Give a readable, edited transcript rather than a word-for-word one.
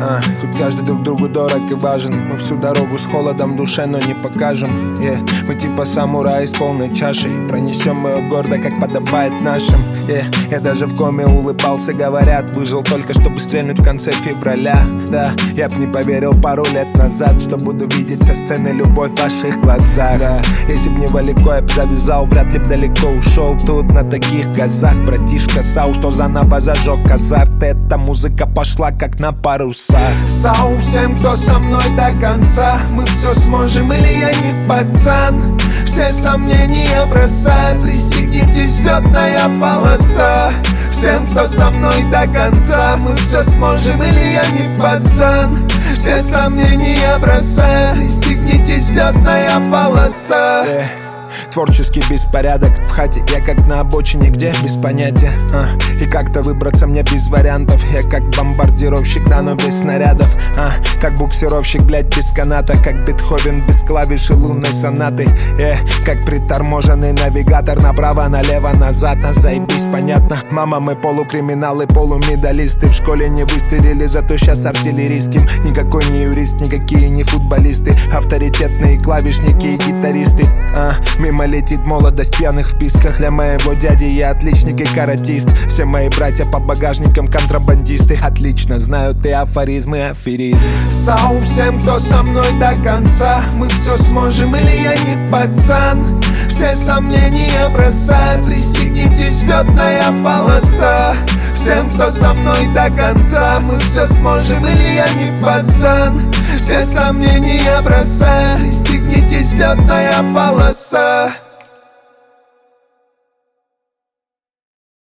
Тут каждый друг другу дорог и важен. Мы всю дорогу с холодом в душе, но не покажем. Мы типа самураи с полной чашей. Пронесем мы ее гордо, как подобает нашим. Я даже в коме улыбался, говорят, выжил только, чтобы стрельнуть в конце февраля. Да, я б не поверил пару лет назад, что буду видеть со сцены любовь в ваших глазах. Если б не Валико, я б завязал, вряд ли б далеко ушел. Тут на таких газах братишка Сау, что заново зажег азарт. Эта музыка пошла как на парусах. Сау всем, кто со мной до конца. Мы все сможем, или я не пацан. Все сомнения бросай, пристегнитесь, летная полоса. Всем, кто со мной до конца. Мы все сможем, или я не пацан. Все сомнения бросай, пристегнитесь, летная полоса. Творческий беспорядок в хате. Я как на обочине, где без понятия. И как-то выбраться мне без вариантов. Я как бомбардировщик, но без снарядов. Как буксировщик, блять, без каната. Как Бетховен без клавиш и лунной сонаты. Как приторможенный навигатор. Направо, налево, назад. Заебись, понятно. Мама, мы полукриминалы, полумедалисты. В школе не выстрелили, зато сейчас артиллерийским. Никакой не юрист, никакие не футболисты. Авторитетные клавишники и гитаристы. Мимо летит молодость пьяных в писках. Для моего дяди я отличник и каратист. Все мои братья по багажникам контрабандисты. Отлично знаю ты афоризмы, аферист. Сау всем, кто со мной до конца. Мы все сможем, или я не пацан. Все сомнения бросай, пристегнитесь, летная полоса. Всем, кто со мной до конца. Мы все сможем, или я не пацан. Все сомнения бросай, пристегнитесь, летная полоса.